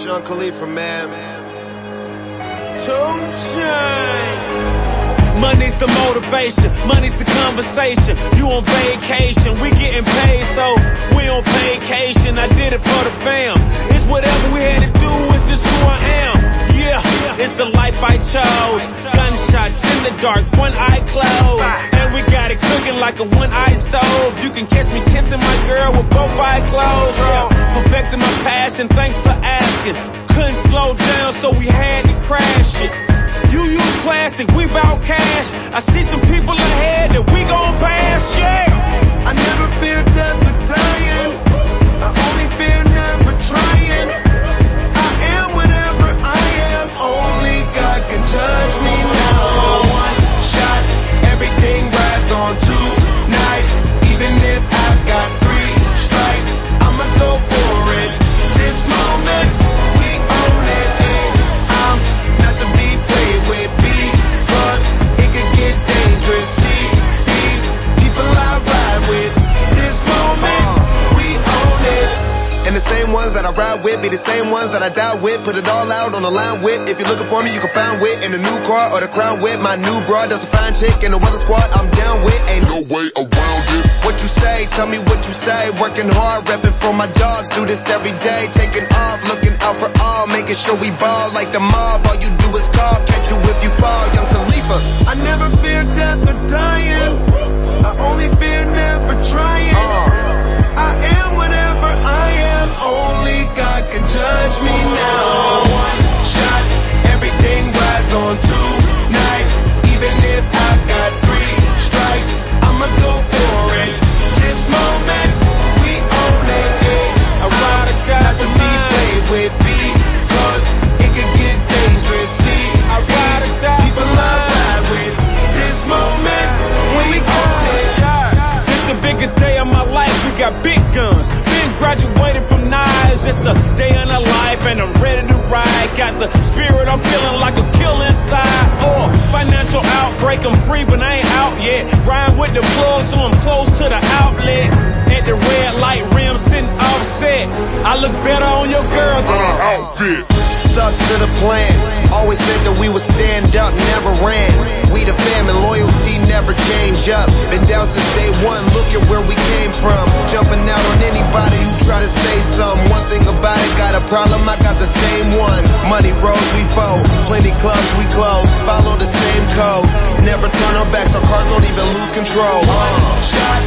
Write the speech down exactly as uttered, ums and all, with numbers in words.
Sean Khalifa, man. Two Chainz. Money's the motivation, money's the conversation. You on vacation, we getting paid, so we on vacation. I did it for the fam. It's whatever we had to do, it's just who I am. Yeah, it's the life I chose. Gunshots in the dark, one eye closed. And we got it cooking like a one-eye stove. You can catch me kissing my girl with both eyes closed. Yeah, perfecting my passion, thanks for asking. Couldn't slow down, so we had to crash it. You use plastic, we bout cash. I see some people ahead that we gon' pass, yeah. I never fear death or dying. I only fear never trying. I am whatever I am. Only God can judge me now. One shot, everything rides on tonight. Even if I've got three strikes, I'ma go for it. This moment, we own it. I'm not to be played with because it could get dangerous. See these people I ride with. This moment, we own it. And the same ones that I ride with be the same ones that I die with. Put it all out on the line with. If you're looking for me, you can find wit in the new car or the crown with. My new broad does a fine chick in the weather squad. I'm down with. Ain't no way around it. What you say? Tell me what you say. Working hard, repping for my dogs. Do this every day. Taking off, looking out for all. Making sure we ball like the mob. All you do is call. Catch you if you fall. Young Khalifa. I never fear death or dying. I only fear never trying. Uh. I am whatever I am. Only God can judge me now. One shot, everything rides on tonight. Even if I've got three strikes, I'ma go for it. This moment, we own it. I ride or die not to be played with because it can get dangerous. See, I ride or die people I ride with. This moment, we own it. This the biggest day of my life. We got big guns. Been graduated from knives. It's the day in a life and I'm ready to ride. Got the spirit, I'm feeling like a kill inside. Or financial outbreak, I'm free but I ain't out yet. Ride with the plug so I'm close to the outlet. At the red light rim sitting offset. I look better on your girl than her outfit. Stuck to the plan. Always said that we would stand up, never ran. We the fam and loyalty never change up. Been down since day one, look at where we came from. Jumping out on anybody who try to say something. One thing about it, got a problem, I got the same one. Money rolls, we fold. Plenty clubs, we close. Follow the same code. Never turn our backs, our cars don't even lose control. One shot,